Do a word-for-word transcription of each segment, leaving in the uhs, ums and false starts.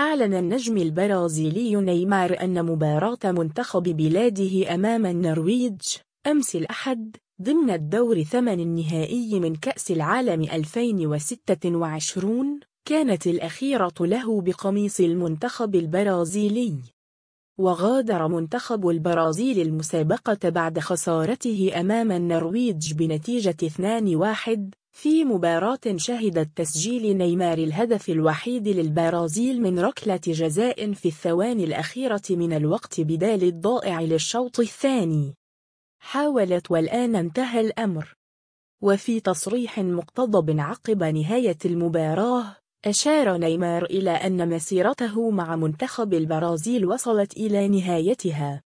أعلن النجم البرازيلي نيمار أن مباراة منتخب بلاده أمام النرويج أمس الأحد ضمن الدور الثمن النهائي من كأس العالم ألفين وستة وعشرين كانت الأخيرة له بقميص المنتخب البرازيلي. وغادر منتخب البرازيل المسابقة بعد خسارته أمام النرويج بنتيجة اثنين واحد في مباراة شهدت تسجيل نيمار الهدف الوحيد للبرازيل من ركلة جزاء في الثواني الأخيرة من الوقت بدال الضائع للشوط الثاني. حاولت والآن انتهى الأمر. وفي تصريح مقتضب عقب نهاية المباراة أشار نيمار إلى أن مسيرته مع منتخب البرازيل وصلت إلى نهايتها.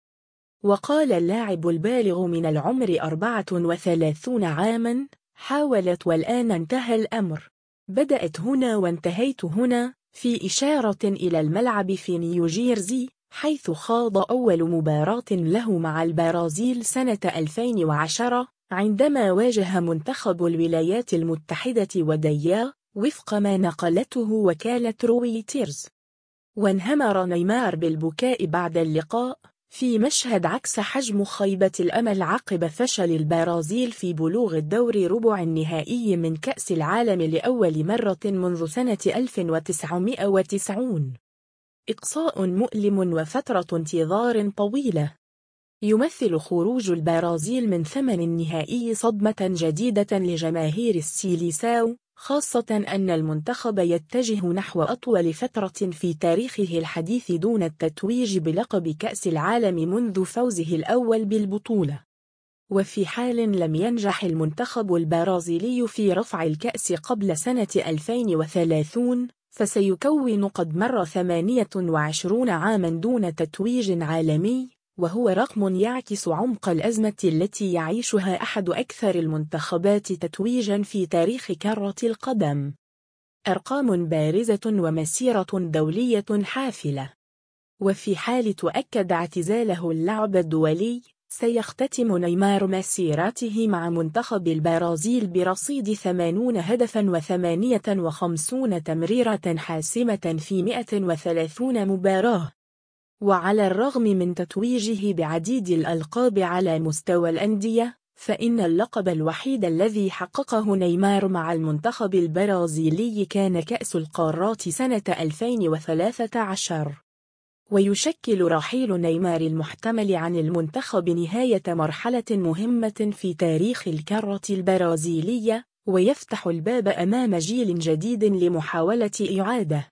وقال اللاعب البالغ من العمر أربعة وثلاثين عاماً: حاولت والآن انتهى الأمر. بدأت هنا وانتهيت هنا، في إشارة إلى الملعب في نيوجيرسي حيث خاض أول مباراة له مع البرازيل سنة ألفين وعشرة عندما واجه منتخب الولايات المتحدة وديا، وفق ما نقلته وكالة رويترز. وانهمر نيمار بالبكاء بعد اللقاء في مشهد عكس حجم خيبة الأمل عقب فشل البرازيل في بلوغ الدور ربع النهائي من كأس العالم لأول مرة منذ سنة ألف وتسعمائة وتسعين. إقصاء مؤلم وفترة انتظار طويلة. يمثل خروج البرازيل من ثمن النهائي صدمة جديدة لجماهير السيليساو، خاصة أن المنتخب يتجه نحو أطول فترة في تاريخه الحديث دون التتويج بلقب كأس العالم منذ فوزه الأول بالبطولة. وفي حال لم ينجح المنتخب البرازيلي في رفع الكأس قبل سنة ألفين وثلاثين، فسيكون قد مر ثمانية وعشرين عاما دون تتويج عالمي، وهو رقم يعكس عمق الأزمة التي يعيشها أحد أكثر المنتخبات تتويجا في تاريخ كرة القدم. أرقام بارزة ومسيرة دولية حافلة. وفي حال تؤكد اعتزاله اللعب الدولي، سيختتم نيمار مسيرته مع منتخب البرازيل برصيد ثمانين هدفا وثمانية وخمسين تمريرة حاسمة في مئة وثلاثين مباراة. وعلى الرغم من تتويجه بعديد الألقاب على مستوى الأندية، فإن اللقب الوحيد الذي حققه نيمار مع المنتخب البرازيلي كان كأس القارات سنة ألفين وثلاثة عشر. ويشكل رحيل نيمار المحتمل عن المنتخب نهاية مرحلة مهمة في تاريخ الكرة البرازيلية، ويفتح الباب أمام جيل جديد لمحاولة إعادة